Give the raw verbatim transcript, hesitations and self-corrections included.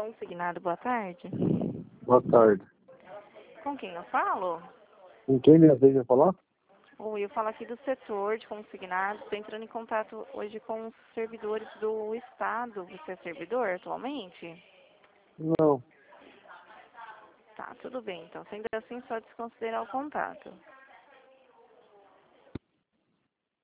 Consignado, boa tarde. Boa tarde. Com quem eu falo? Com quem minha vez vai falar? Oi, eu falo aqui do setor de consignados. Estou entrando em contato hoje com os servidores do Estado. Você é servidor atualmente? Não. Tá, tudo bem. Então, sendo assim, só desconsiderar o contato.